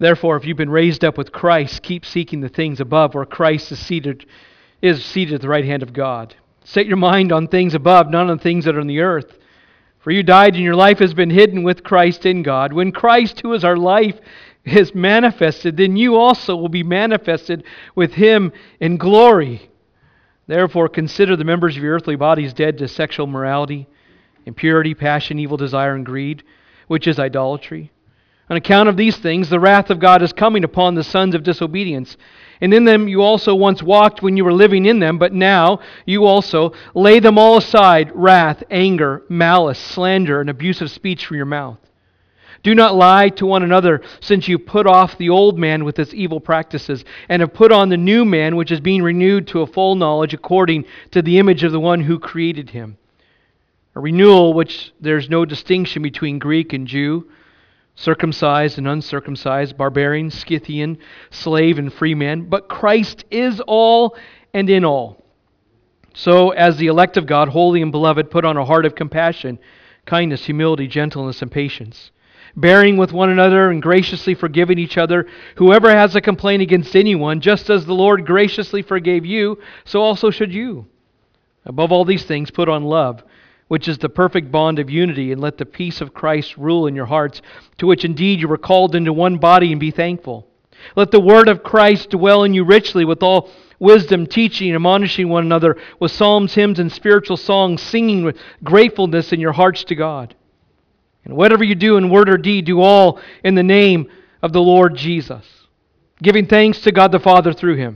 Therefore, if you've been raised up with Christ, keep seeking the things above where Christ is seated at the right hand of God. Set your mind on things above, not on things that are on the earth. For you died, and your life has been hidden with Christ in God. When Christ, who is our life, is manifested, then you also will be manifested with Him in glory. Therefore, consider the members of your earthly bodies dead to sexual morality, impurity, passion, evil desire, and greed, which is idolatry. On account of these things, the wrath of God is coming upon the sons of disobedience. And in them you also once walked when you were living in them, but now you also lay them all aside: wrath, anger, malice, slander, and abusive speech from your mouth. Do not lie to one another, since you put off the old man with its evil practices, and have put on the new man, which is being renewed to a full knowledge according to the image of the one who created him. A renewal which there's no distinction between Greek and Jew, circumcised and uncircumcised, barbarian, Scythian, slave and free man, but Christ is all and in all. So, as the elect of God, holy and beloved, put on a heart of compassion, kindness, humility, gentleness, and patience, bearing with one another and graciously forgiving each other. Whoever has a complaint against anyone, just as the Lord graciously forgave you, so also should you. Above all these things, put on love, which is the perfect bond of unity, and let the peace of Christ rule in your hearts, to which indeed you were called into one body, and be thankful. Let the word of Christ dwell in you richly, with all wisdom, teaching and admonishing one another with psalms, hymns, and spiritual songs, singing with gratefulness in your hearts to God. And whatever you do in word or deed, do all in the name of the Lord Jesus, giving thanks to God the Father through Him.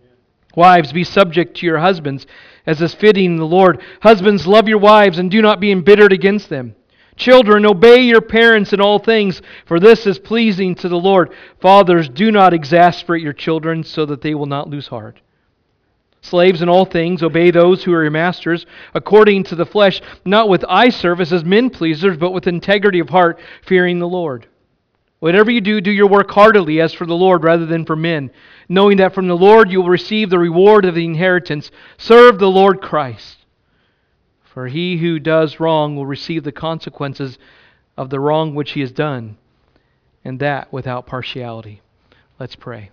Wives, be subject to your husbands, as is fitting in the Lord. Husbands, love your wives, and do not be embittered against them. Children, obey your parents in all things, for this is pleasing to the Lord. Fathers, do not exasperate your children, so that they will not lose heart. Slaves, in all things, obey those who are your masters, according to the flesh, not with eye service as men pleasers, but with integrity of heart, fearing the Lord. Whatever you do, do your work heartily as for the Lord rather than for men, knowing that from the Lord you will receive the reward of the inheritance. Serve the Lord Christ. For he who does wrong will receive the consequences of the wrong which he has done, and that without partiality. Let's pray.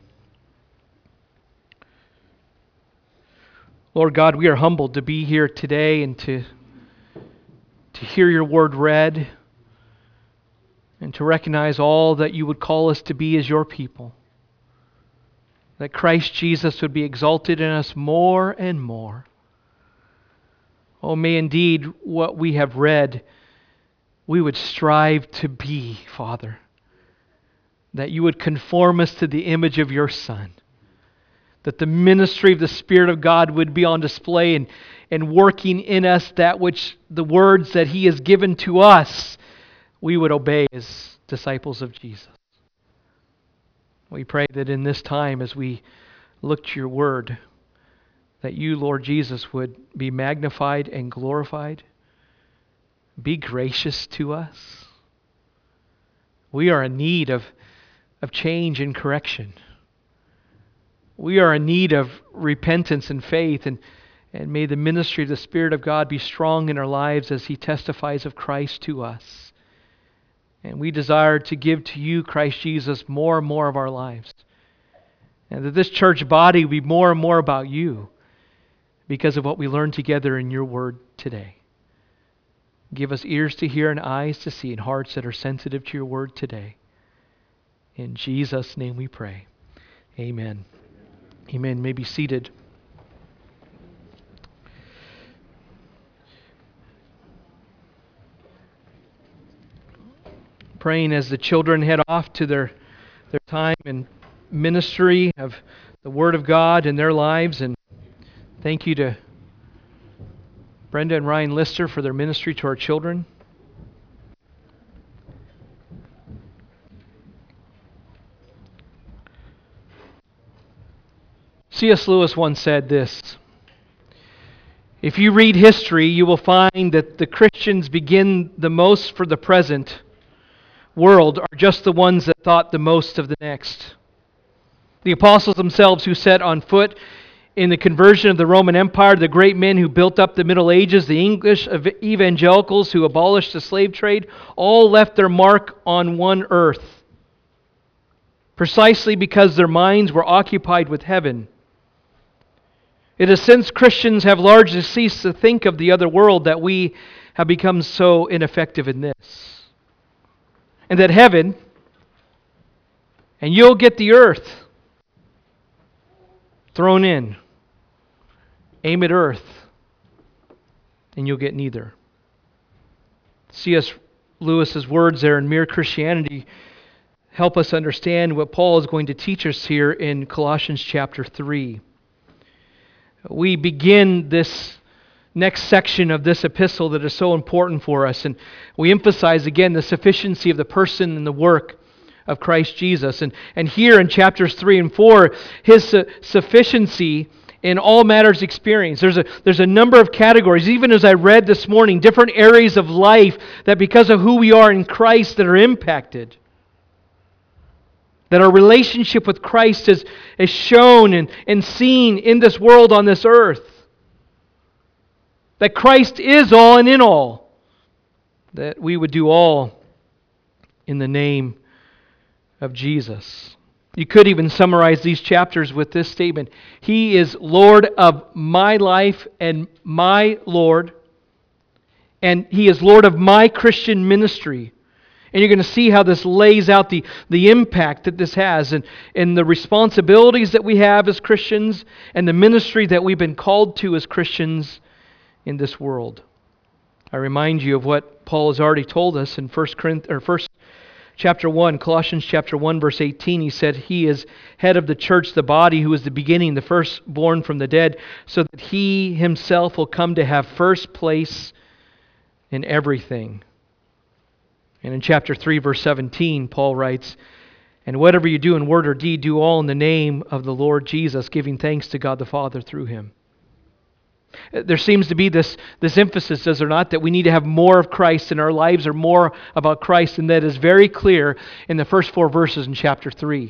Lord God, we are humbled to be here today and to hear your word read, and to recognize all that you would call us to be as your people. That Christ Jesus would be exalted in us more and more. Oh, may indeed what we have read, we would strive to be, Father. That you would conform us to the image of your Son. That the ministry of the Spirit of God would be on display and working in us that which the words that He has given to us, we would obey as disciples of Jesus. We pray that in this time as we look to your word, that you, Lord Jesus, would be magnified and glorified. Be gracious to us. We are in need of change and correction. We are in need of repentance and faith, and may the ministry of the Spirit of God be strong in our lives as He testifies of Christ to us. And we desire to give to you, Christ Jesus, more and more of our lives. And that this church body will be more and more about you because of what we learned together in your word today. Give us ears to hear and eyes to see and hearts that are sensitive to your word today. In Jesus' name we pray. Amen. Amen. You may be seated. Praying as the children head off to their time in ministry of the Word of God in their lives. And thank you to Brenda and Ryan Lister for their ministry to our children. C.S. Lewis once said this: if you read history, you will find that the Christians begin the most for the present world are just the ones that thought the most of the next. The apostles themselves who set on foot in the conversion of the Roman Empire, the great men who built up the Middle Ages, the English evangelicals who abolished the slave trade, all left their mark on one earth. precisely because their minds were occupied with heaven. It is since Christians have largely ceased to think of the other world that we have become so ineffective in this. And that heaven, and you'll get the earth thrown in. Aim at earth, and you'll get neither. C.S. Lewis's words there in Mere Christianity help us understand what Paul is going to teach us here in Colossians chapter 3. We begin this next section of this epistle that is so important for us, and we emphasize again the sufficiency of the person and the work of Christ Jesus. And here in chapters 3 and 4, His sufficiency in all matters experienced. There's a number of categories, even as I read this morning, different areas of life that because of who we are in Christ that are impacted. That our relationship with Christ is shown and seen in this world on this earth. That Christ is all and in all. That we would do all in the name of Jesus. You could even summarize these chapters with this statement: He is Lord of my life and my Lord, and He is Lord of my Christian ministry. And you're going to see how this lays out the impact that this has and the responsibilities that we have as Christians and the ministry that we've been called to as Christians in this world. I remind you of what Paul has already told us in Colossians chapter 1, verse 18. He said, He is head of the church, the body, who is the beginning, the firstborn from the dead, so that He Himself will come to have first place in everything. And in chapter 3, verse 17, Paul writes, And whatever you do in word or deed, do all in the name of the Lord Jesus, giving thanks to God the Father through Him. There seems to be this emphasis, does there not, that we need to have more of Christ and our lives are more about Christ, and that is very clear in the first 4 verses in chapter 3.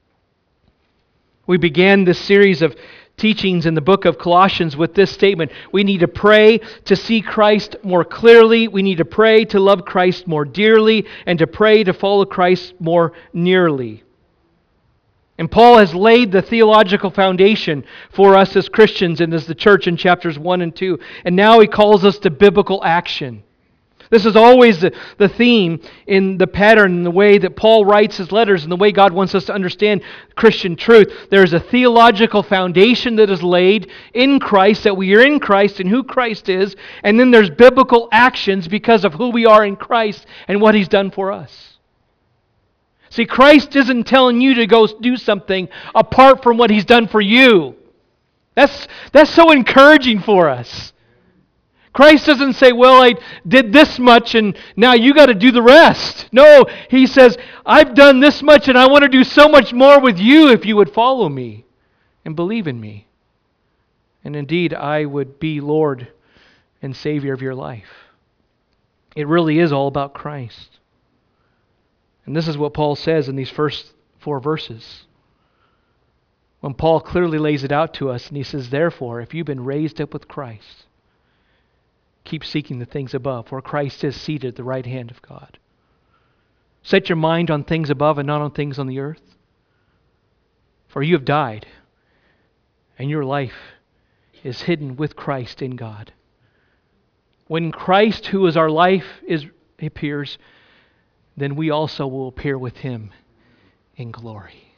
We began this series of teachings in the book of Colossians with this statement: we need to pray to see Christ more clearly, we need to pray to love Christ more dearly, and to pray to follow Christ more nearly. And Paul has laid the theological foundation for us as Christians and as the church in chapters 1 and 2. And now he calls us to biblical action. This is always the theme in the pattern, in the way that Paul writes his letters, and the way God wants us to understand Christian truth. There is a theological foundation that is laid in Christ, that we are in Christ and who Christ is. And then there's biblical actions because of who we are in Christ and what He's done for us. See, Christ isn't telling you to go do something apart from what He's done for you. That's so encouraging for us. Christ doesn't say, well, I did this much and now you got to do the rest. No, He says, I've done this much and I want to do so much more with you if you would follow me and believe in me. And indeed, I would be Lord and Savior of your life. It really is all about Christ. And this is what Paul says in these first 4 verses. When Paul clearly lays it out to us, and he says, therefore, if you've been raised up with Christ, keep seeking the things above, where Christ is seated at the right hand of God. Set your mind on things above and not on things on the earth. For you have died, and your life is hidden with Christ in God. When Christ, who is our life, appears, then we also will appear with Him in glory.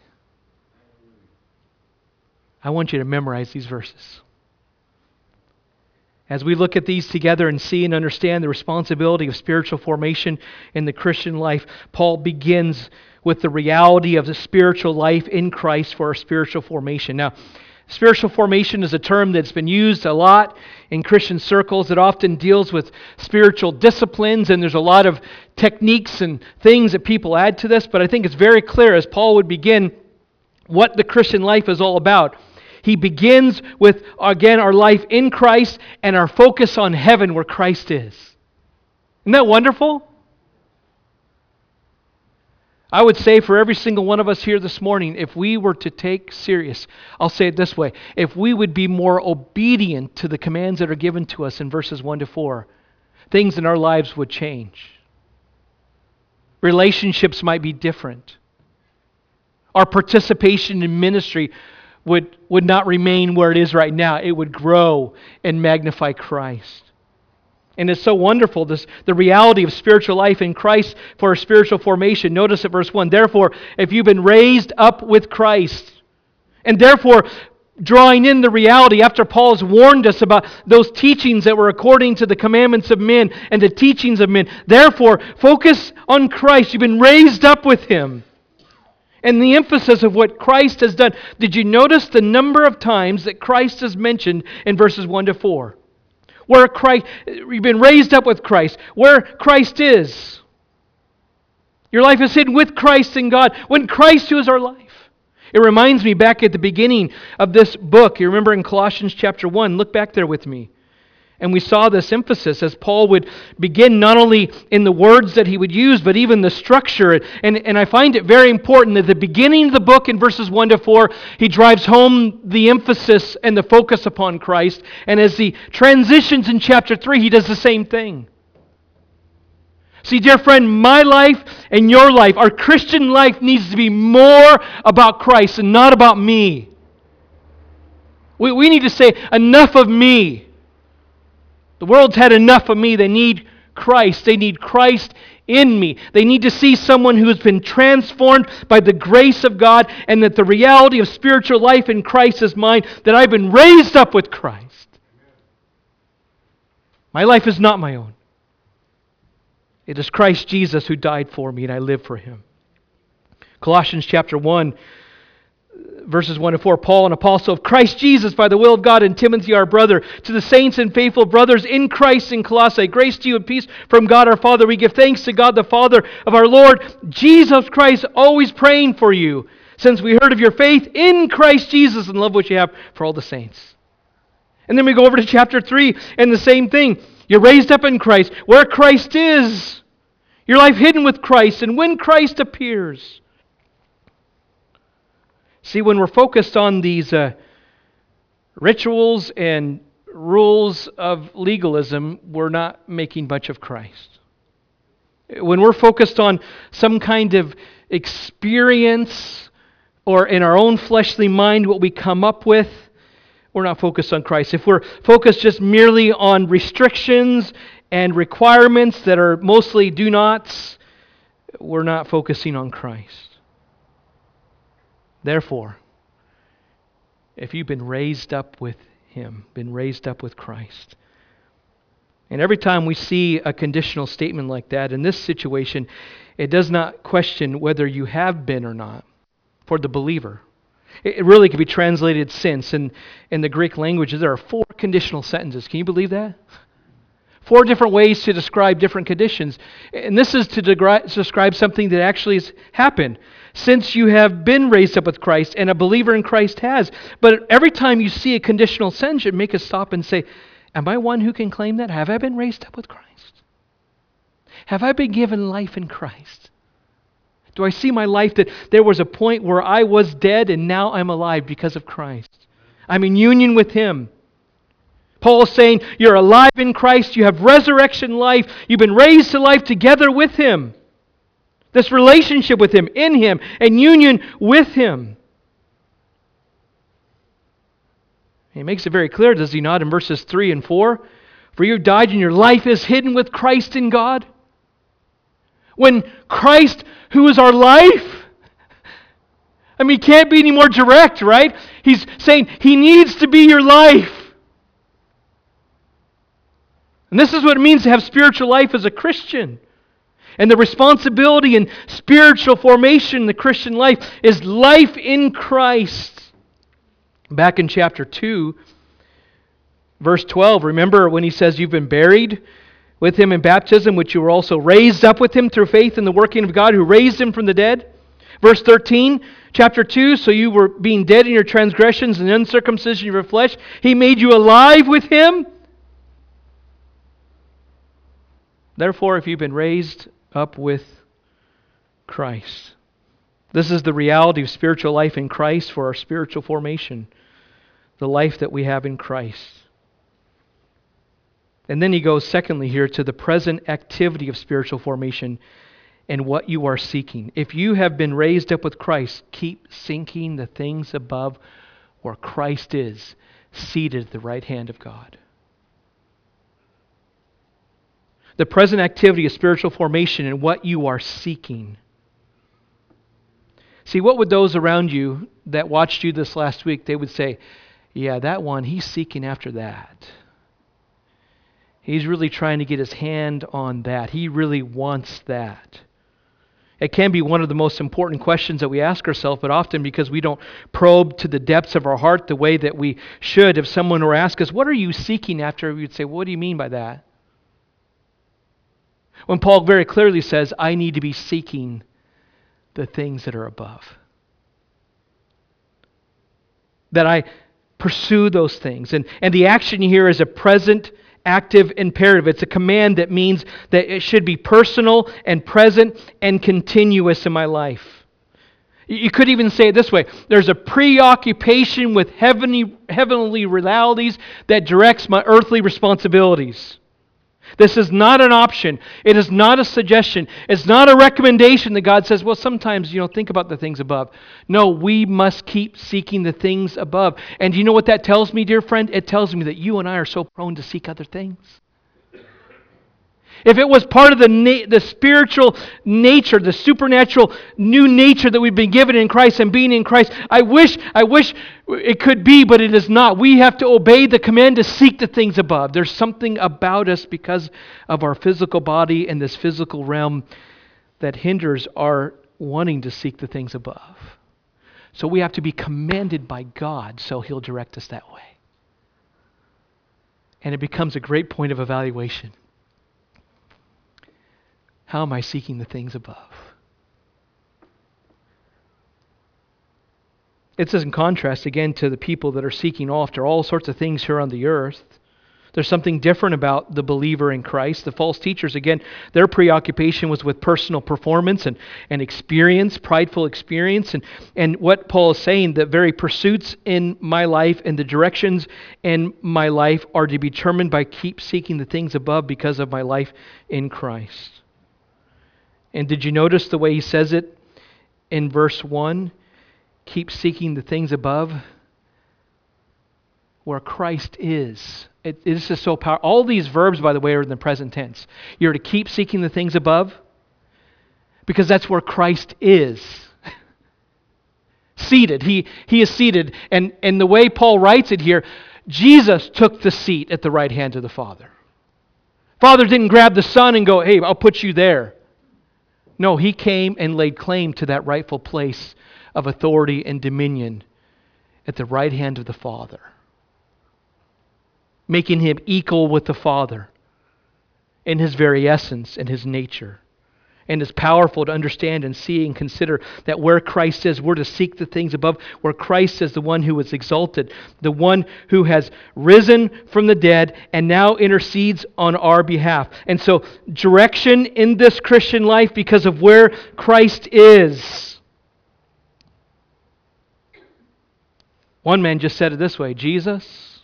I want you to memorize these verses. As we look at these together and see and understand the responsibility of spiritual formation in the Christian life, Paul begins with the reality of the spiritual life in Christ for our spiritual formation. Now, spiritual formation is a term that's been used a lot in Christian circles. It often deals with spiritual disciplines, and there's a lot of techniques and things that people add to this, but I think it's very clear as Paul would begin what the Christian life is all about. He begins with, again, our life in Christ and our focus on heaven where Christ is. Isn't that wonderful? I would say for every single one of us here this morning, if we were to take serious, I'll say it this way, if we would be more obedient to the commands that are given to us in verses 1 to 4, things in our lives would change. Relationships might be different. our participation in ministry would not remain where it is right now. It would grow and magnify Christ. And it's so wonderful, the reality of spiritual life in Christ for our spiritual formation. Notice at verse 1, therefore, if you've been raised up with Christ, and therefore drawing in the reality after Paul has warned us about those teachings that were according to the commandments of men and the teachings of men. Therefore, focus on Christ. You've been raised up with Him. And the emphasis of what Christ has done. Did you notice the number of times that Christ is mentioned in verses 1 to 4? Where Christ, you've been raised up with Christ. Where Christ is. Your life is hidden with Christ in God. When Christ, who is our life. It reminds me back at the beginning of this book. You remember in Colossians chapter 1. Look back there with me. And we saw this emphasis as Paul would begin not only in the words that he would use, but even the structure. And I find it very important that at the beginning of the book in verses 1 to 4, he drives home the emphasis and the focus upon Christ. And as he transitions in chapter 3, he does the same thing. See, dear friend, my life and your life, our Christian life needs to be more about Christ and not about me. We need to say, enough of me. The world's had enough of me. They need Christ. They need Christ in me. They need to see someone who has been transformed by the grace of God, and that the reality of spiritual life in Christ is mine, that I've been raised up with Christ. My life is not my own. It is Christ Jesus who died for me, and I live for Him. Colossians chapter 1, verses 1 to 4, Paul, an apostle of Christ Jesus by the will of God, and Timothy our brother, to the saints and faithful brothers in Christ in Colossae, grace to you and peace from God our Father. We give thanks to God the Father of our Lord Jesus Christ, always praying for you, since we heard of your faith in Christ Jesus and love which you have for all the saints. And then we go over to chapter 3, and the same thing. You're raised up in Christ, where Christ is. Your life hidden with Christ, and when Christ appears. See, when we're focused on these rituals and rules of legalism, we're not making much of Christ. When we're focused on some kind of experience or in our own fleshly mind what we come up with, we're not focused on Christ. If we're focused just merely on restrictions and requirements that are mostly do-nots, we're not focusing on Christ. Therefore, if you've been raised up with Him, been raised up with Christ, and every time we see a conditional statement like that, in this situation, it does not question whether you have been or not for the believer. It really can be translated since. In the Greek language, there are 4 conditional sentences. Can you believe that? 4 different ways to describe different conditions. And this is to describe something that actually has happened. Since you have been raised up with Christ, and a believer in Christ has. But every time you see a conditional sentence, it make us stop and say, am I one who can claim that? Have I been raised up with Christ? Have I been given life in Christ? Do I see my life that there was a point where I was dead and now I'm alive because of Christ? I'm in union with Him. Paul is saying, you're alive in Christ, you have resurrection life, you've been raised to life together with Him. This relationship with Him, in Him, and union with Him. He makes it very clear, does he not, in verses 3 and 4? For you died and your life is hidden with Christ in God. When Christ, who is our life, I mean, he can't be any more direct, right? He's saying He needs to be your life. And this is what it means to have spiritual life as a Christian. And the responsibility and spiritual formation in the Christian life is life in Christ. Back in chapter 2, verse 12, remember when he says you've been buried with Him in baptism, which you were also raised up with Him through faith in the working of God who raised Him from the dead. Verse 13, chapter 2, so you were being dead in your transgressions and uncircumcision of your flesh. He made you alive with Him. Therefore, if you've been raised up with Christ. This is the reality of spiritual life in Christ for our spiritual formation. The life that we have in Christ. And then he goes, secondly, here to the present activity of spiritual formation and what you are seeking. If you have been raised up with Christ, keep seeking the things above where Christ is, seated at the right hand of God. The present activity of spiritual formation and what you are seeking. See, what would those around you that watched you this last week, they would say, yeah, that one, he's seeking after that. He's really trying to get his hand on that. He really wants that. It can be one of the most important questions that we ask ourselves, but often because we don't probe to the depths of our heart the way that we should, if someone were to ask us, what are you seeking after? We would say, well, what do you mean by that? When Paul very clearly says, I need to be seeking the things that are above. That I pursue those things. And the action here is a present active imperative. It's a command that means that it should be personal and present and continuous in my life. You could even say it this way. There's a preoccupation with heavenly realities that directs my earthly responsibilities. This is not an option. It is not a suggestion. It's not a recommendation that God says, well, sometimes, think about the things above. No, we must keep seeking the things above. And do you know what that tells me, dear friend? It tells me that you and I are so prone to seek other things. If it was part of the spiritual nature, the supernatural new nature that we've been given in Christ and being in Christ, I wish it could be, but it is not. We have to obey the command to seek the things above. There's something about us because of our physical body and this physical realm that hinders our wanting to seek the things above. So we have to be commanded by God so He'll direct us that way. And it becomes a great point of evaluation. How am I seeking the things above? It's in contrast, again, to the people that are seeking after all sorts of things here on the earth. There's something different about the believer in Christ. The false teachers, again, their preoccupation was with personal performance and experience, prideful experience. And what Paul is saying, the very pursuits in my life and the directions in my life are to be determined by keep seeking the things above because of my life in Christ. And did you notice the way he says it in verse 1? Keep seeking the things above where Christ is. This is so powerful. All these verbs, by the way, are in the present tense. You're to keep seeking the things above because that's where Christ is. Seated. He is seated. And the way Paul writes it here, Jesus took the seat at the right hand of the Father. Father didn't grab the Son and go, hey, I'll put you there. No, He came and laid claim to that rightful place of authority and dominion at the right hand of the Father, making Him equal with the Father in His very essence and His nature. And it's powerful to understand and see and consider that where Christ is, we're to seek the things above, where Christ is the one who is exalted, the one who has risen from the dead and now intercedes on our behalf. And so direction in this Christian life because of where Christ is. One man just said it this way, Jesus,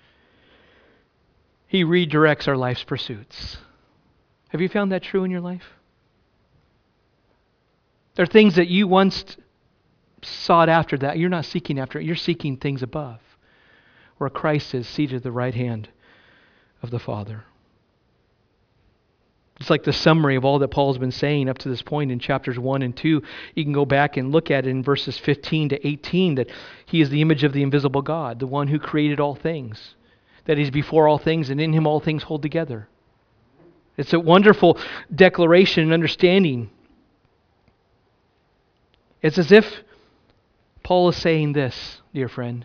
He redirects our life's pursuits. Have you found that true in your life? There are things that you once sought after that. You're not seeking after it. You're seeking things above, where Christ is seated at the right hand of the Father. It's like the summary of all that Paul's been saying up to this point in chapters 1 and 2. You can go back and look at it in verses 15 to 18, that He is the image of the invisible God, the one who created all things, that He's before all things, and in Him all things hold together. It's a wonderful declaration and understanding. It's as if Paul is saying this, dear friend.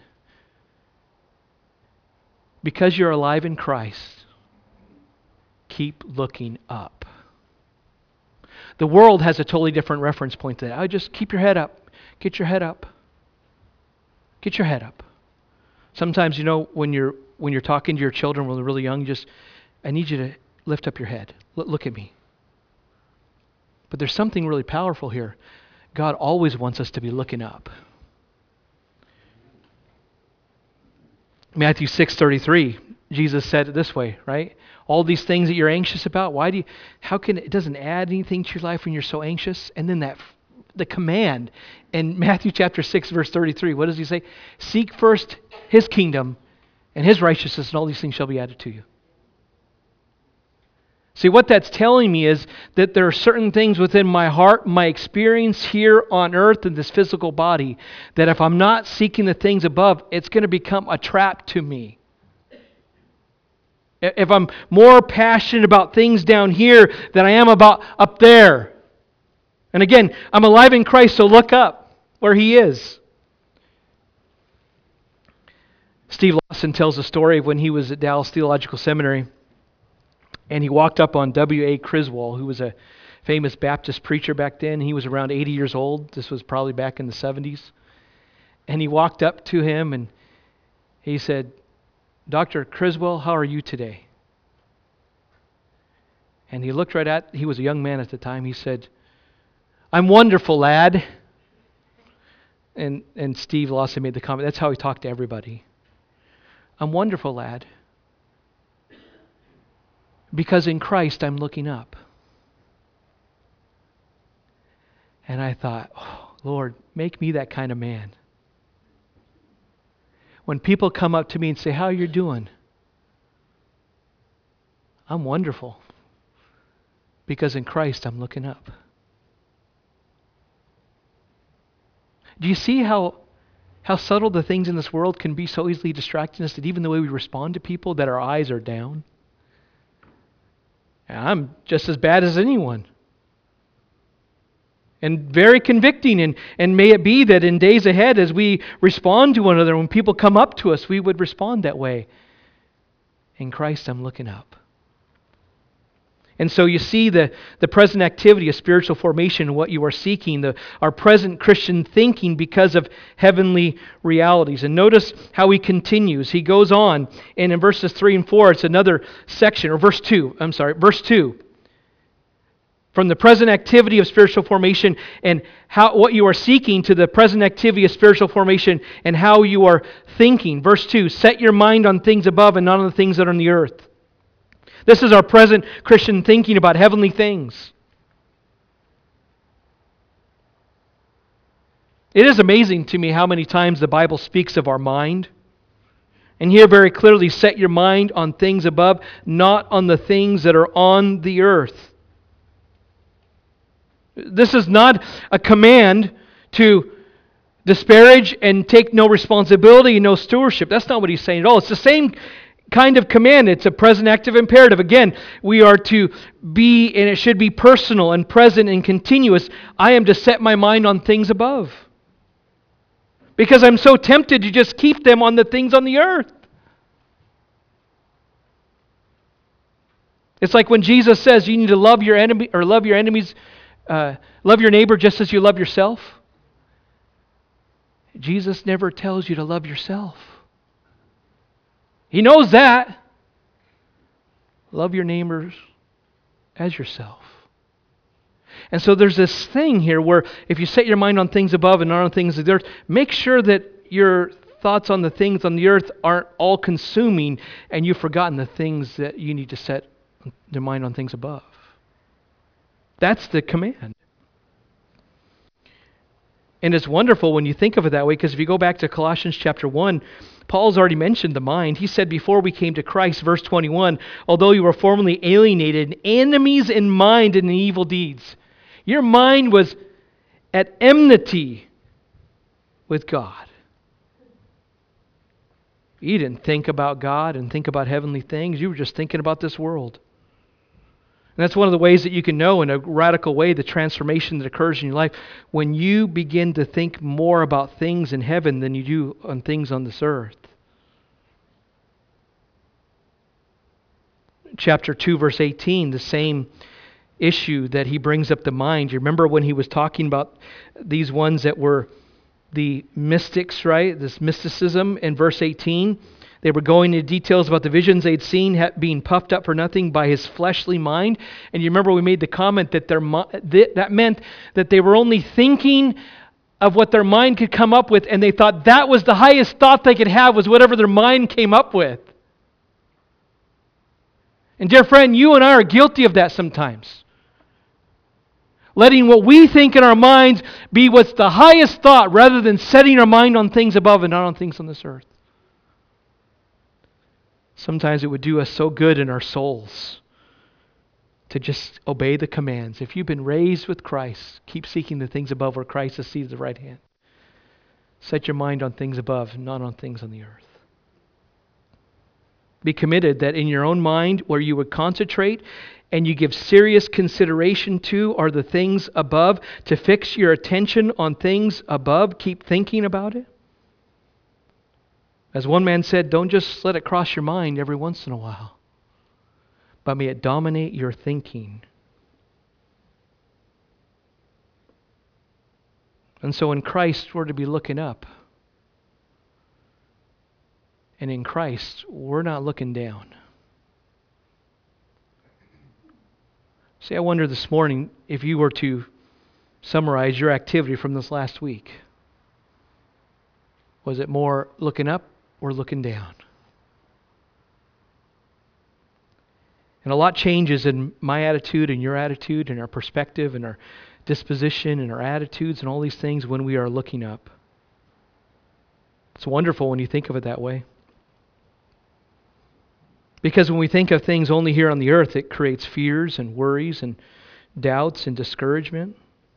Because you're alive in Christ, keep looking up. The world has a totally different reference point to that. I just keep your head up. Get your head up. Get your head up. Sometimes, when you're talking to your children when they're really young, I need you to lift up your head. Look at me. But there's something really powerful here. God always wants us to be looking up. Matthew 6:33, Jesus said it this way, right? All these things that you're anxious about, it doesn't add anything to your life when you're so anxious? And then the command in Matthew chapter 6, verse 33, what does he say? Seek first his kingdom and his righteousness, and all these things shall be added to you. See, what that's telling me is that there are certain things within my heart, my experience here on earth in this physical body, that if I'm not seeking the things above, it's going to become a trap to me. If I'm more passionate about things down here than I am about up there. And again, I'm alive in Christ, so look up where He is. Steve Lawson tells a story of when he was at Dallas Theological Seminary, and he walked up on W.A. Criswell, who was a famous Baptist preacher back then. He was around 80 years old. This was probably back in the 70s. And he walked up to him and he said, Dr. Criswell, how are you today? And he looked he was a young man at the time. He said, I'm wonderful, lad. And Steve Lawson made the comment, that's how he talked to everybody. I'm wonderful, lad. Because in Christ I'm looking up. And I thought, oh, Lord, make me that kind of man. When people come up to me and say, how you doing? I'm wonderful. Because in Christ I'm looking up. Do you see how subtle the things in this world can be so easily distracting us that even the way we respond to people, that our eyes are down? I'm just as bad as anyone. And very convicting, and may it be that in days ahead as we respond to one another, when people come up to us, we would respond that way. In Christ I'm looking up. And so you see the present activity of spiritual formation, what you are seeking, our present Christian thinking because of heavenly realities. And notice how he continues. He goes on, and in verses 3 and 4, it's another section, or verse 2. From the present activity of spiritual formation and what you are seeking to the present activity of spiritual formation and how you are thinking. Verse 2, set your mind on things above and not on the things that are on the earth. This is our present Christian thinking about heavenly things. It is amazing to me how many times the Bible speaks of our mind. And here very clearly, set your mind on things above, not on the things that are on the earth. This is not a command to disparage and take no responsibility and no stewardship. That's not what he's saying at all. It's the same kind of command. It's a present active imperative. Again, we are to be, and it should be personal and present and continuous. I am to set my mind on things above. Because I'm so tempted to just keep them on the things on the earth. It's like when Jesus says you need to love your enemy or love your enemies, love your neighbor just as you love yourself. Jesus never tells you to love yourself. He knows that. Love your neighbors as yourself. And so there's this thing here where if you set your mind on things above and not on things of the earth, make sure that your thoughts on the things on the earth aren't all consuming and you've forgotten the things that you need to set your mind on things above. That's the command. And it's wonderful when you think of it that way, because if you go back to Colossians chapter 1, Paul's already mentioned the mind. He said before we came to Christ, verse 21, although you were formerly alienated, enemies in mind and in evil deeds. Your mind was at enmity with God. You didn't think about God and think about heavenly things. You were just thinking about this world. And that's one of the ways that you can know in a radical way the transformation that occurs in your life when you begin to think more about things in heaven than you do on things on this earth. Chapter 2, verse 18, the same issue that he brings up the mind. You remember when he was talking about these ones that were the mystics, right? This mysticism in verse 18. They were going into details about the visions they'd seen being puffed up for nothing by his fleshly mind. And you remember we made the comment that that meant that they were only thinking of what their mind could come up with, and they thought that was the highest thought they could have, was whatever their mind came up with. And dear friend, you and I are guilty of that sometimes. Letting what we think in our minds be what's the highest thought rather than setting our mind on things above and not on things on this earth. Sometimes it would do us so good in our souls to just obey the commands. If you've been raised with Christ, keep seeking the things above where Christ is seated at the right hand. Set your mind on things above, not on things on the earth. Be committed that in your own mind, where you would concentrate and you give serious consideration to are the things above, to fix your attention on things above. Keep thinking about it. As one man said, don't just let it cross your mind every once in a while, but may it dominate your thinking. And so in Christ, we're to be looking up. And in Christ, we're not looking down. See, I wonder this morning if you were to summarize your activity from this last week. Was it more looking up or looking down? And a lot changes in my attitude and your attitude and our perspective and our disposition and our attitudes and all these things when we are looking up. It's wonderful when you think of it that way. Because when we think of things only here on the earth, it creates fears and worries and doubts and discouragement.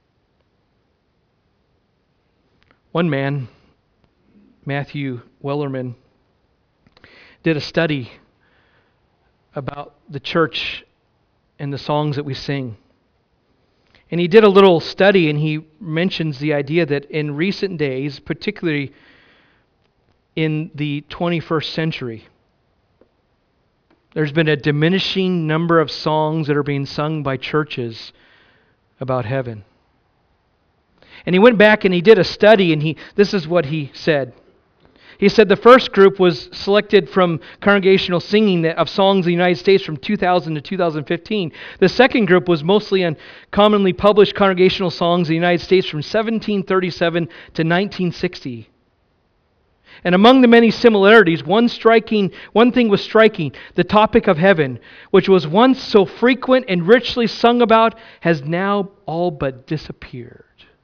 One man, Matthew Wellerman, did a study about the church and the songs that we sing. And he did a little study, and he mentions the idea that in recent days, particularly in the 21st century, there's been a diminishing number of songs that are being sung by churches about heaven. And he went back and he did a study, and this is what he said. He said the first group was selected from congregational singing of songs in the United States from 2000 to 2015. The second group was mostly on commonly published congregational songs in the United States from 1737 to 1960. And among the many similarities, one thing was striking. The topic of heaven, which was once so frequent and richly sung about, has now all but disappeared.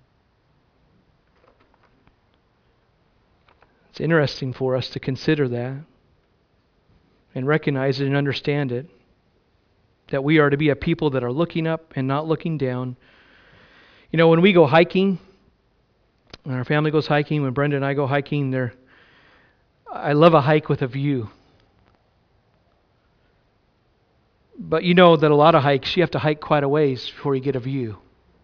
It's interesting for us to consider that and recognize it and understand it, that we are to be a people that are looking up and not looking down. You know, when we go hiking, when our family goes hiking, when Brenda and I go hiking, I love a hike with a view. But you know that a lot of hikes, you have to hike quite a ways before you get a view.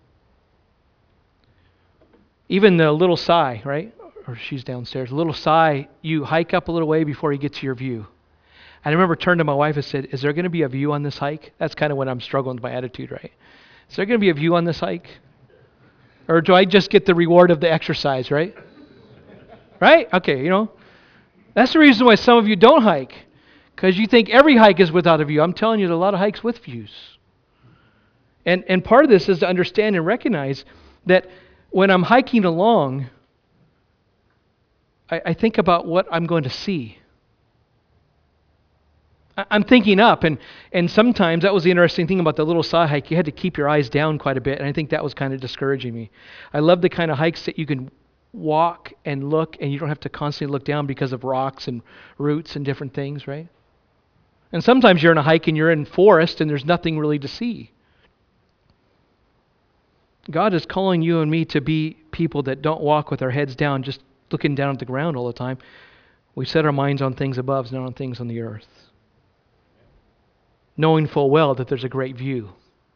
Even the Little Sigh, right? Or she's downstairs. Little Sigh, you hike up a little way before you get to your view. And I remember turning to my wife and said, is there going to be a view on this hike? That's kind of when I'm struggling with my attitude, right? Is there going to be a view on this hike? Or do I just get the reward of the exercise, right? Right? Okay, you know. That's the reason why some of you don't hike. Because you think every hike is without a view. I'm telling you, there are a lot of hikes with views. And part of this is to understand and recognize that when I'm hiking along, I think about what I'm going to see. I'm thinking up, and sometimes that was the interesting thing about the Little Sigh hike. You had to keep your eyes down quite a bit, and I think that was kind of discouraging me. I love the kind of hikes that you can walk and look, and you don't have to constantly look down because of rocks and roots and different things, right? And sometimes you're in a hike and you're in forest and there's nothing really to see. God is calling you and me to be people that don't walk with our heads down, just looking down at the ground all the time. We set our minds on things above, not on things on the earth. Knowing full well that there's a great view.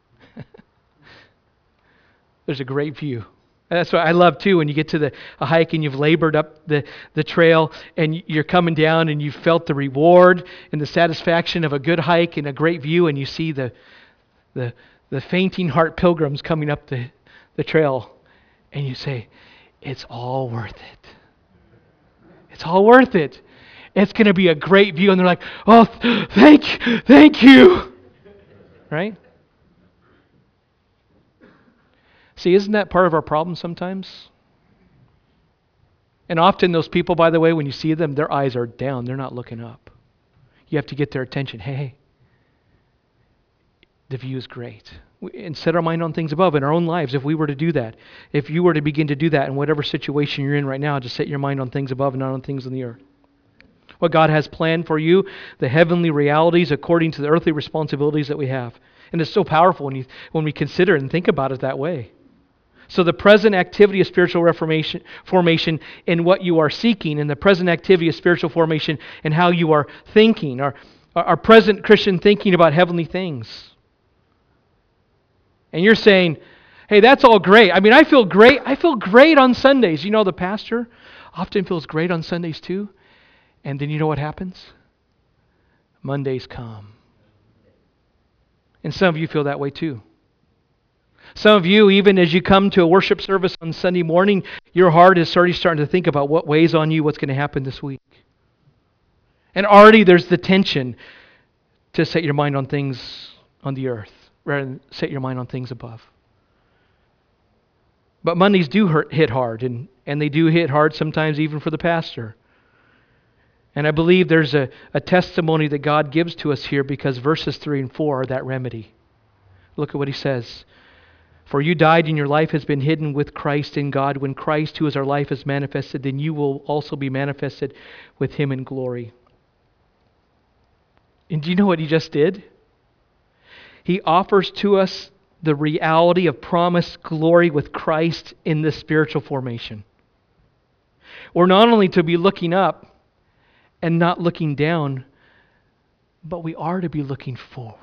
There's a great view. And that's what I love too, when you get to a hike and you've labored up the trail and you're coming down and you've felt the reward and the satisfaction of a good hike and a great view, and you see the fainting heart pilgrims coming up the trail, and you say, it's all worth it. It's all worth it. It's going to be a great view. And they're like, oh, thank you. Right? See, isn't that part of our problem sometimes? And often those people, by the way, when you see them, their eyes are down. They're not looking up. You have to get their attention. Hey, the view is great. And set our mind on things above in our own lives. If we were to do that, if you were to begin to do that in whatever situation you're in right now, just set your mind on things above and not on things on the earth. What God has planned for you, the heavenly realities according to the earthly responsibilities that we have. And it's so powerful when we consider and think about it that way. So the present activity of spiritual formation in what you are seeking, and the present activity of spiritual formation in how you are thinking, our present Christian thinking about heavenly things. And you're saying, hey, that's all great. I mean, I feel great. I feel great on Sundays. You know, the pastor often feels great on Sundays too. And then you know what happens? Mondays come. And some of you feel that way too. Some of you, even as you come to a worship service on Sunday morning, your heart is already starting to think about what weighs on you, what's going to happen this week. And already there's the tension to set your mind on things on the earth rather than set your mind on things above. But Mondays do hit hard, and they do hit hard sometimes even for the pastor. And I believe there's a testimony that God gives to us here because verses 3 and 4 are that remedy. Look at what he says. For you died and your life has been hidden with Christ in God. When Christ, who is our life, is manifested, then you will also be manifested with him in glory. And do you know what he just did? He offers to us the reality of promised glory with Christ in this spiritual formation. We're not only to be looking up and not looking down, but we are to be looking forward.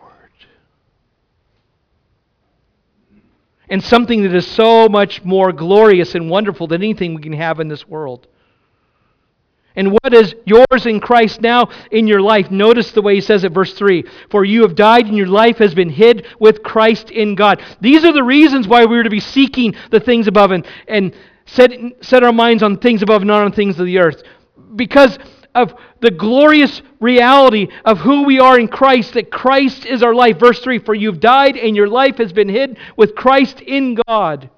And something that is so much more glorious and wonderful than anything we can have in this world. And what is yours in Christ now in your life? Notice the way he says it, verse 3. For you have died and your life has been hid with Christ in God. These are the reasons why we are to be seeking the things above and set our minds on things above, not on things of the earth. Because of the glorious reality of who we are in Christ, that Christ is our life. Verse 3, for you've died and your life has been hid with Christ in God.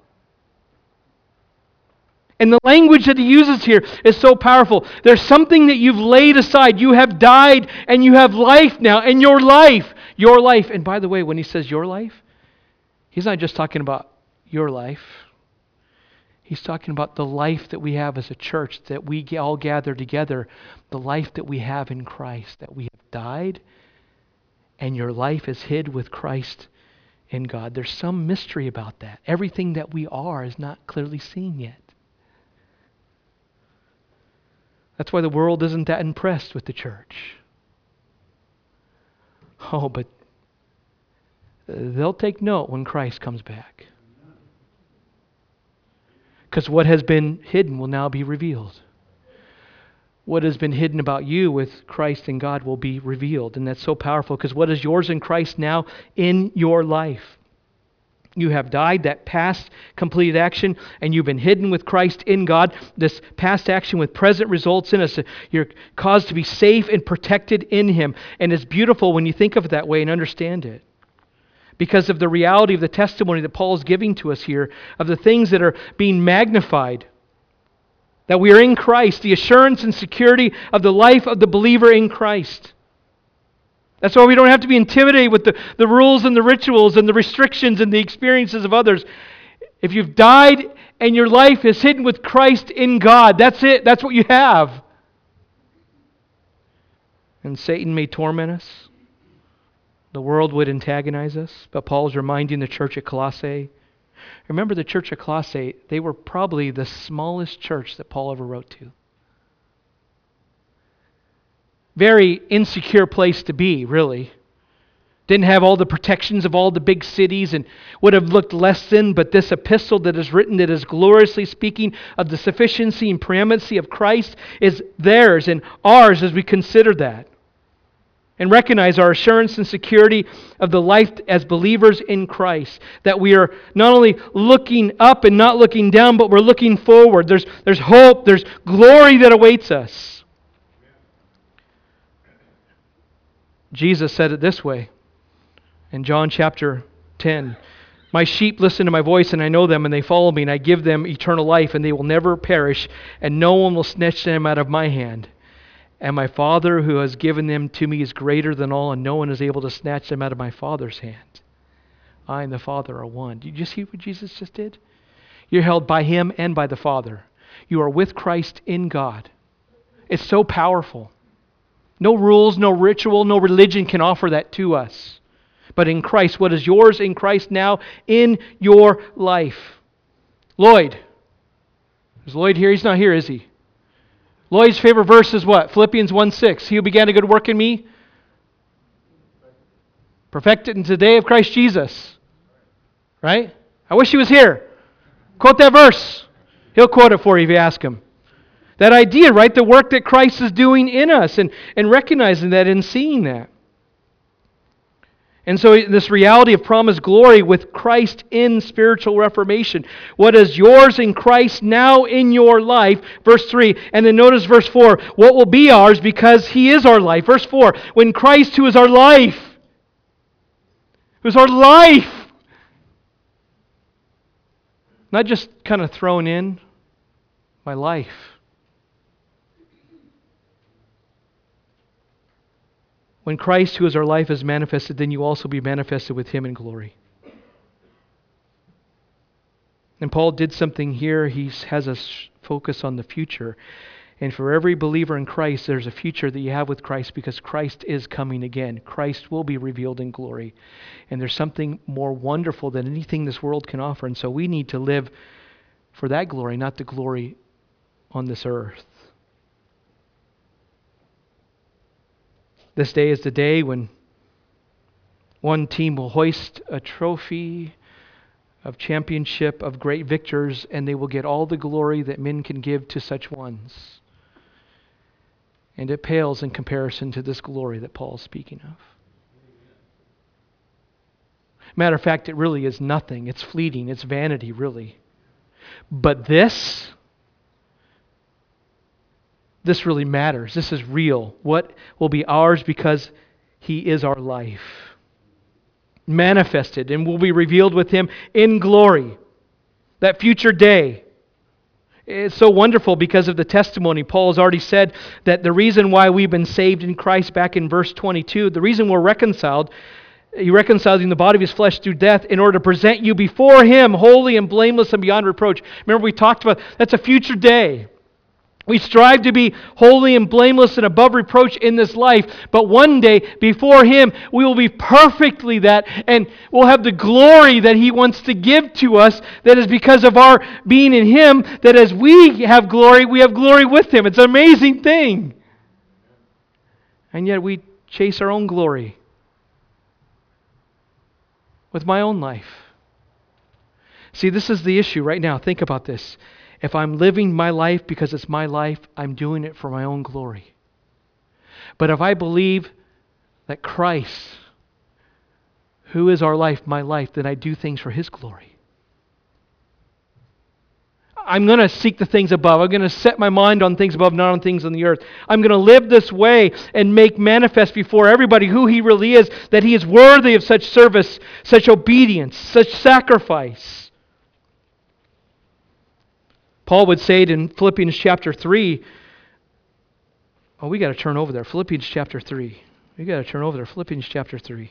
And the language that he uses here is so powerful. There's something that you've laid aside. You have died and you have life now. And your life. And by the way, when he says your life, he's not just talking about your life. He's talking about the life that we have as a church, that we all gather together. The life that we have in Christ, that we have died and your life is hid with Christ in God. There's some mystery about that. Everything that we are is not clearly seen yet. That's why the world isn't that impressed with the church. Oh, but they'll take note when Christ comes back. Because what has been hidden will now be revealed. What has been hidden about you with Christ and God will be revealed. And that's so powerful because what is yours in Christ now in your life? You have died, that past completed action, and you've been hidden with Christ in God. This past action with present results in us. You're caused to be safe and protected in him. And it's beautiful when you think of it that way and understand it. Because of the reality of the testimony that Paul is giving to us here, of the things that are being magnified. That we are in Christ, the assurance and security of the life of the believer in Christ. That's why we don't have to be intimidated with the rules and the rituals and the restrictions and the experiences of others. If you've died and your life is hidden with Christ in God, that's it. That's what you have. And Satan may torment us. The world would antagonize us. But Paul's reminding the church at Colossae. Remember the church at Colossae, they were probably the smallest church that Paul ever wrote to. Very insecure place to be, really. Didn't have all the protections of all the big cities and would have looked less than, but this epistle that is written that is gloriously speaking of the sufficiency and preeminency of Christ is theirs and ours as we consider that. And recognize our assurance and security of the life as believers in Christ. That we are not only looking up and not looking down, but we're looking forward. There's hope, there's glory that awaits us. Jesus said it this way in John chapter 10. My sheep listen to my voice, and I know them, and they follow me, and I give them eternal life, and they will never perish, and no one will snatch them out of my hand. And my Father who has given them to me is greater than all, and no one is able to snatch them out of my Father's hand. I and the Father are one. Did you see what Jesus just did? You're held by Him and by the Father. You are with Christ in God. It's so powerful. No rules, no ritual, no religion can offer that to us. But in Christ, what is yours in Christ now in your life? Lloyd. Is Lloyd here? He's not here, is he? Lloyd's favorite verse is what? Philippians 1:6. He who began a good work in me, perfect it in the day of Christ Jesus. Right? I wish he was here. Quote that verse. He'll quote it for you if you ask him. That idea, right? The work that Christ is doing in us and recognizing that and seeing that. And so this reality of promised glory with Christ in spiritual reformation. What is yours in Christ now in your life? Verse 3. And then notice verse 4. What will be ours because He is our life. Verse 4. When Christ, who is our life, not just kind of thrown in, my life. When Christ, who is our life, is manifested, then you also be manifested with Him in glory. And Paul did something here. He has us focus on the future. And for every believer in Christ, there's a future that you have with Christ because Christ is coming again. Christ will be revealed in glory. And there's something more wonderful than anything this world can offer. And so we need to live for that glory, not the glory on this earth. This day is the day when one team will hoist a trophy of championship of great victors, and they will get all the glory that men can give to such ones. And it pales in comparison to this glory that Paul is speaking of. Matter of fact, it really is nothing. It's fleeting. It's vanity, really. But this really matters. This is real. What will be ours because He is our life. Manifested and will be revealed with Him in glory. That future day. It's so wonderful because of the testimony. Paul has already said that the reason why we've been saved in Christ back in verse 22, the reason we're reconciled, He reconciled in the body of His flesh through death in order to present you before Him holy and blameless and beyond reproach. Remember we talked about that's a future day. We strive to be holy and blameless and above reproach in this life, but one day before Him we will be perfectly that, and we'll have the glory that He wants to give to us, that is because of our being in Him, that as we have glory with Him. It's an amazing thing. And yet we chase our own glory with my own life. See, this is the issue right now. Think about this. If I'm living my life because it's my life, I'm doing it for my own glory. But if I believe that Christ, who is our life, my life, then I do things for His glory. I'm going to seek the things above. I'm going to set my mind on things above, not on things on the earth. I'm going to live this way and make manifest before everybody who He really is, that He is worthy of such service, such obedience, such sacrifice. Paul would say it in Philippians chapter 3. Oh, we got to turn over there. Philippians chapter 3. We got to turn over there. Philippians chapter 3.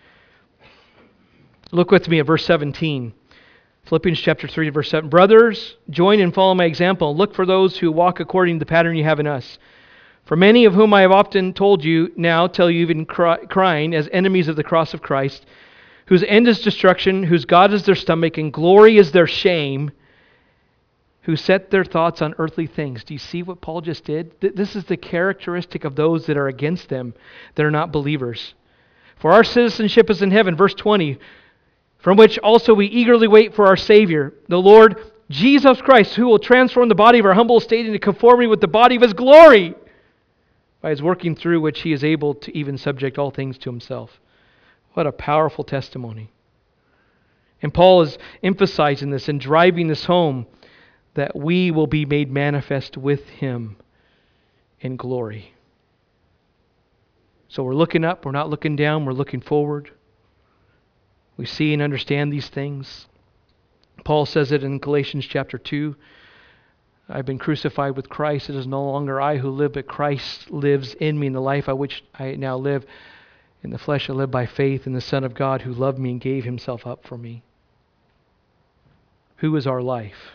Look with me at verse 17. Philippians chapter 3, verse 7. Brothers, join and follow my example. Look for those who walk according to the pattern you have in us. For many of whom I have often told you, now tell you even crying, as enemies of the cross of Christ, whose end is destruction, whose God is their stomach, and glory is their shame, who set their thoughts on earthly things. Do you see what Paul just did? This is the characteristic of those that are against them, that are not believers. For our citizenship is in heaven, verse 20, from which also we eagerly wait for our Savior, the Lord Jesus Christ, who will transform the body of our humble estate into conformity with the body of His glory, by His working through which He is able to even subject all things to Himself. What a powerful testimony. And Paul is emphasizing this and driving this home, that we will be made manifest with Him in glory. So we're looking up, we're not looking down, we're looking forward. We see and understand these things. Paul says it in Galatians chapter 2. I've been crucified with Christ. It is no longer I who live, but Christ lives in me. In the life which I now live, In the flesh I live by faith in the Son of God who loved me and gave himself up for me. Who is our life?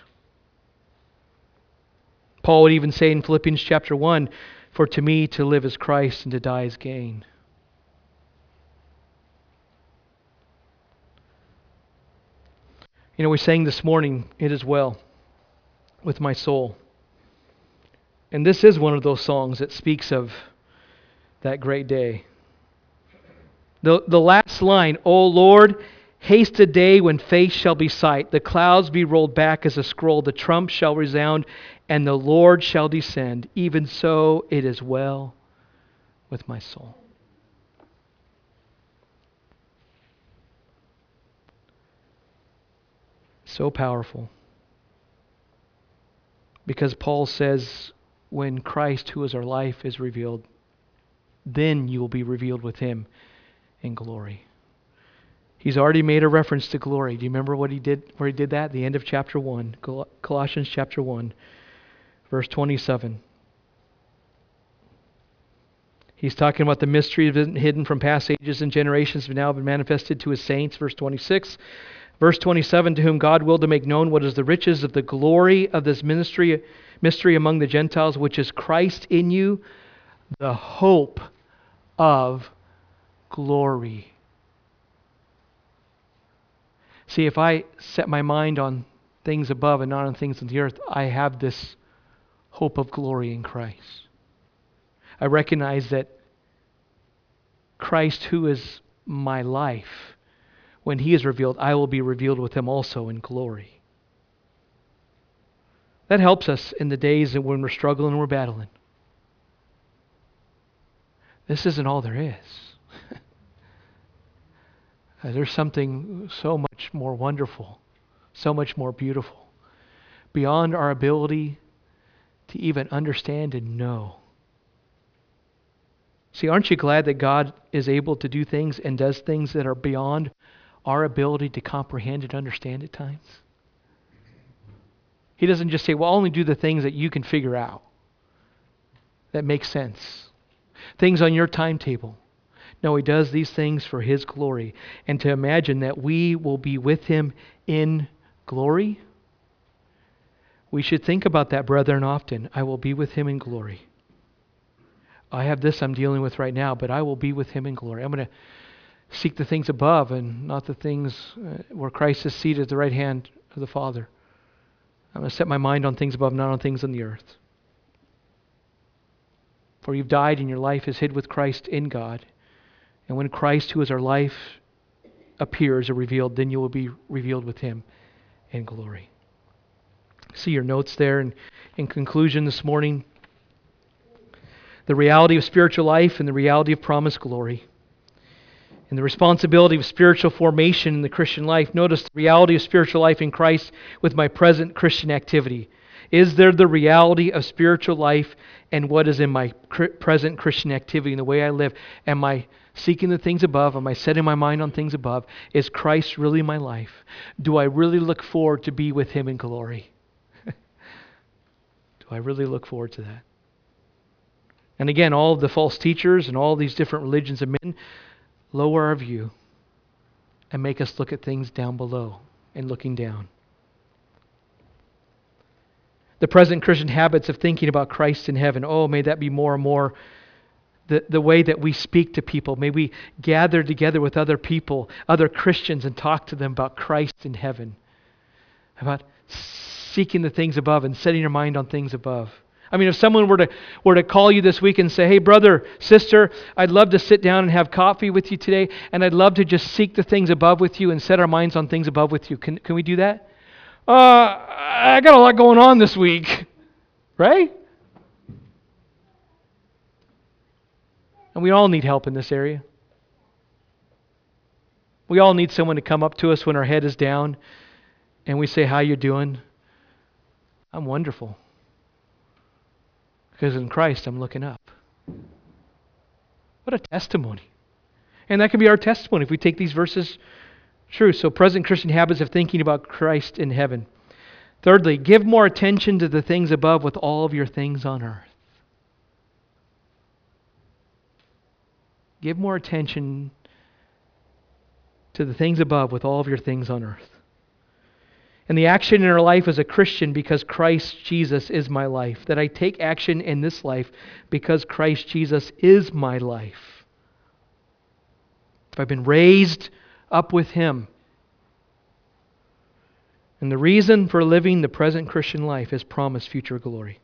Paul would even say in Philippians chapter 1, "For to me to live is Christ and to die is gain." We sang this morning, "It is well with my soul." And this is one of those songs that speaks of that great day. The last line, "O Lord, haste a day when face shall be sight, the clouds be rolled back as a scroll, the trump shall resound, and the Lord shall descend. Even so, it is well with my soul." So powerful. Because Paul says, when Christ, who is our life, is revealed, then you will be revealed with him in glory. He's already made a reference to glory. Do you remember what he did, where he did that? The end of chapter 1, Colossians chapter 1, verse 27. He's talking about the mystery hidden from past ages and generations, but now been manifested to his saints, verse 26. Verse 27, "To whom God willed to make known what is the riches of the glory of this mystery among the Gentiles, which is Christ in you, the hope of glory." See, if I set my mind on things above and not on things on the earth, I have this hope of glory in Christ. I recognize that Christ, who is my life, when he is revealed, I will be revealed with him also in glory. That helps us in the days when we're struggling and we're battling. This isn't all there is. There's something so much more wonderful, so much more beautiful, beyond our ability to even understand and know. See, aren't you glad that God is able to do things and does things that are beyond our ability to comprehend and understand at times? He doesn't just say, "Well, I'll only do the things that you can figure out, that make sense. Things on your timetable." No, he does these things for his glory. And to imagine that we will be with him in glory, we should think about that, brethren, often. I will be with him in glory. I have this I'm dealing with right now, but I will be with him in glory. I'm going to seek the things above and not the things where Christ is seated at the right hand of the Father. I'm going to set my mind on things above, not on things on the earth. For you've died and your life is hid with Christ in God. And when Christ, who is our life, appears or revealed, then you will be revealed with him in glory. See your notes there. And in conclusion this morning, the reality of spiritual life and the reality of promised glory. And the responsibility of spiritual formation in the Christian life. Notice the reality of spiritual life in Christ with my present Christian activity. Is there the reality of spiritual life and what is in my present Christian activity and the way I live? Am I seeking the things above? Am I setting my mind on things above? Is Christ really my life? Do I really look forward to be with him in glory? Do I really look forward to that? And again, all of the false teachers and all these different religions of men lower our view and make us look at things down below and looking down. The present Christian habits of thinking about Christ in heaven, oh, may that be more and more the way that we speak to people. May we gather together with other people, other Christians, and talk to them about Christ in heaven, about seeking the things above and setting your mind on things above. I mean, if someone were to call you this week and say, "Hey, brother, sister, I'd love to sit down and have coffee with you today, and I'd love to just seek the things above with you and set our minds on things above with you." Can we do that? I got a lot going on this week, right? And we all need help in this area. We all need someone to come up to us when our head is down and we say, "How you doing?" "I'm wonderful. Because in Christ I'm looking up." What a testimony. And that can be our testimony if we take these verses true. So present Christian habits of thinking about Christ in heaven. Thirdly, give more attention to the things above with all of your things on earth. Give more attention to the things above with all of your things on earth. And the action in our life as a Christian, because Christ Jesus is my life. That I take action in this life because Christ Jesus is my life. If I've been raised up with Him. And the reason for living the present Christian life is promised future glory.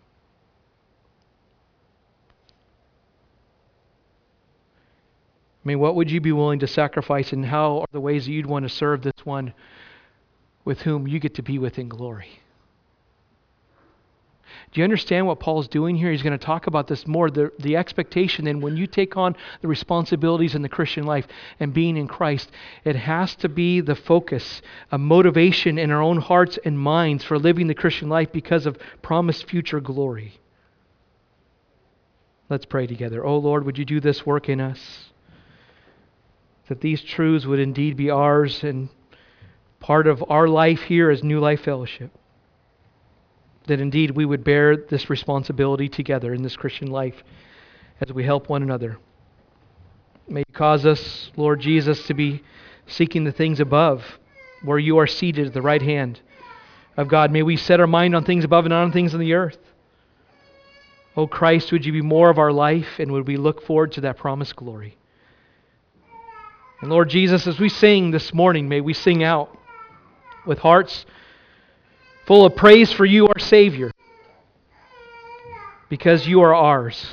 I mean, what would you be willing to sacrifice, and how are the ways that you'd want to serve this one with whom you get to be with in glory? Do you understand what Paul's doing here? He's going to talk about this more. The expectation, and when you take on the responsibilities in the Christian life and being in Christ, it has to be the focus, a motivation in our own hearts and minds for living the Christian life because of promised future glory. Let's pray together. Oh Lord, would you do this work in us? That these truths would indeed be ours and part of our life here as New Life Fellowship. That indeed we would bear this responsibility together in this Christian life as we help one another. May you cause us, Lord Jesus, to be seeking the things above, where you are seated at the right hand of God. May we set our mind on things above and not on things on the earth. Oh Christ, would you be more of our life, and would we look forward to that promised glory. And Lord Jesus, as we sing this morning, may we sing out with hearts full of praise for you, our Savior, because you are ours,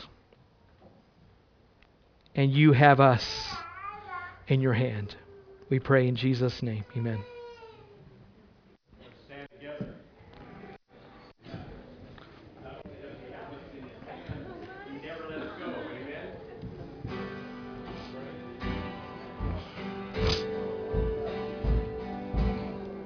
and you have us in your hand. We pray in Jesus' name. Amen.